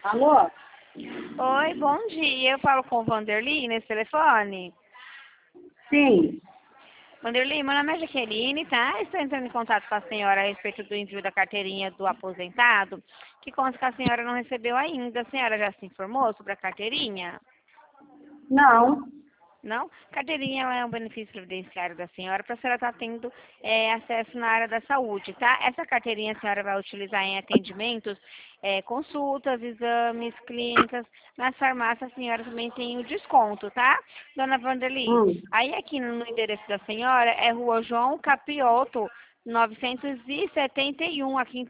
Alô? Oi, bom dia. Eu falo com o Vanderly nesse telefone. Sim. Vanderly, meu nome é Jaqueline, tá? Estou entrando em contato com a senhora a respeito do envio da carteirinha do aposentado, que consta que a senhora não recebeu ainda. A senhora já se informou sobre a carteirinha? Não. Não? Carteirinha ela é um benefício previdenciário da senhora para a senhora estar tendo acesso na área da saúde, tá? Essa carteirinha a senhora vai utilizar em atendimentos, consultas, exames, clínicas. Nas farmácias a senhora também tem o desconto, tá? Dona Vanderly, Hum. aí aqui no endereço da senhora é Rua João Capioto, 971, aqui em